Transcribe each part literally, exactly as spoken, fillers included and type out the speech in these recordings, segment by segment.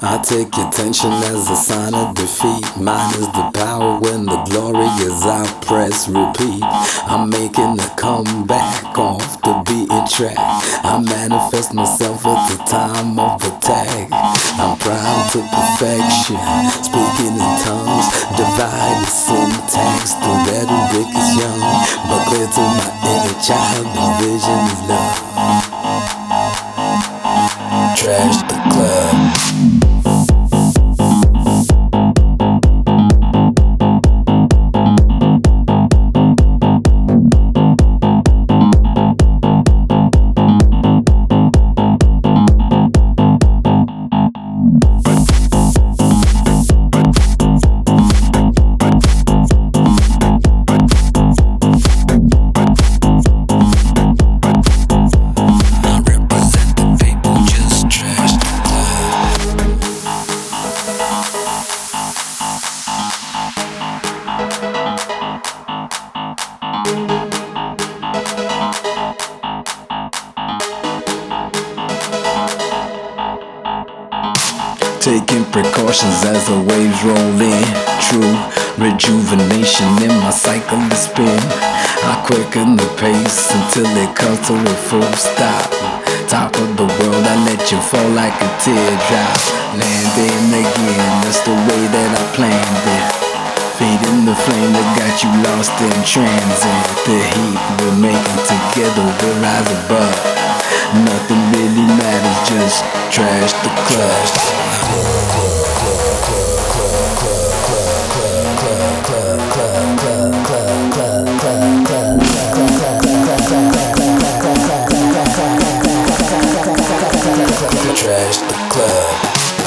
I take attention as a sign of defeat. Mine is the power when the glory is I press repeat. I'm making a comeback off the beaten track. I manifest myself at the time of attack. I'm primed to perfection, speaking in tongues, divided syntax. The rhetoric is young, but clear to my inner child, the vision is love. Trash the club. Taking precautions as the waves roll in. True rejuvenation in my cycle of spin. I quicken the pace until it comes to a full stop. Top of the world, I let you fall like a teardrop. Landing again, that's the way that I planned it. Feeding the flame that got you lost in transit. The heat we're making together, we'll rise above. Nothing really matters, just trash the club. Trash the club.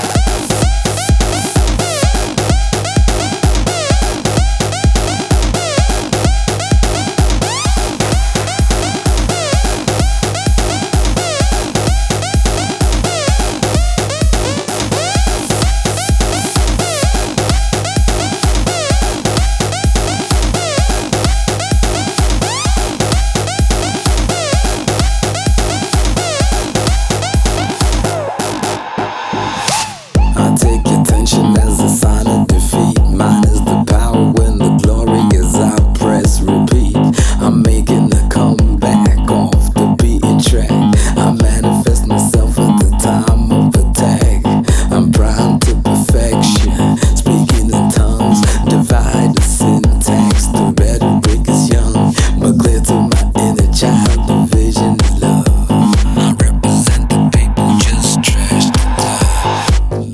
As a sign of defeat, mine is the power when the glory is I press repeat. I'm making a comeback off the beaten track. I manifest myself at the time of attack. I'm primed to perfection, speaking in tongues, divide the syntax. The rhetoric is young, but clear to my inner child, the vision is love. I represent the people, just trash the club.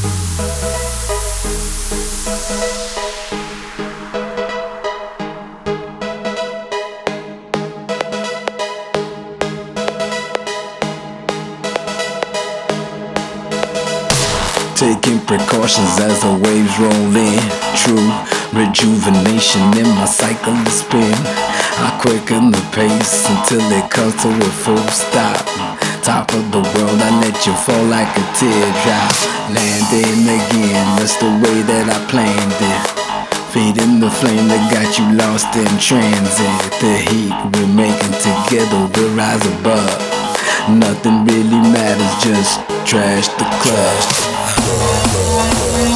Taking precautions as the waves roll in. True rejuvenation in my cycle of spin. I quicken the pace until it comes to a full stop. Top of the world, I let you fall like a teardrop. Landing again, that's the way that I planned it. Feeding the flame that got you lost in transit. The heat we're making together, we'll rise above. Nothing really matters, just trash the club.